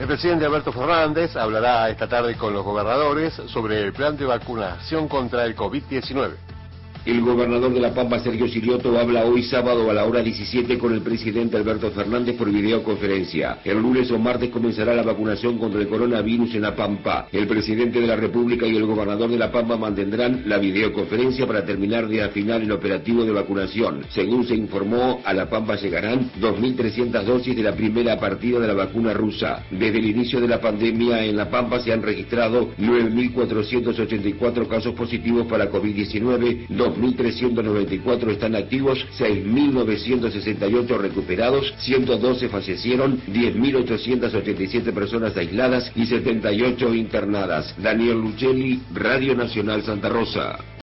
El presidente Alberto Fernández hablará esta tarde con los gobernadores sobre el plan de vacunación contra el COVID-19. El gobernador de La Pampa, Sergio Sirioto, habla hoy sábado a la hora 17 con el presidente Alberto Fernández por videoconferencia. El lunes o martes comenzará la vacunación contra el coronavirus en La Pampa. El presidente de la República y el gobernador de La Pampa mantendrán la videoconferencia para terminar de afinar el operativo de vacunación. Según se informó, a La Pampa llegarán 2.300 dosis de la primera partida de la vacuna rusa. Desde el inicio de la pandemia en La Pampa se han registrado 9.484 casos positivos para COVID-19, 2.394 están activos, 6.968 recuperados, 112 fallecieron, 10.887 personas aisladas y 78 internadas. Daniel Luchelli, Radio Nacional Santa Rosa.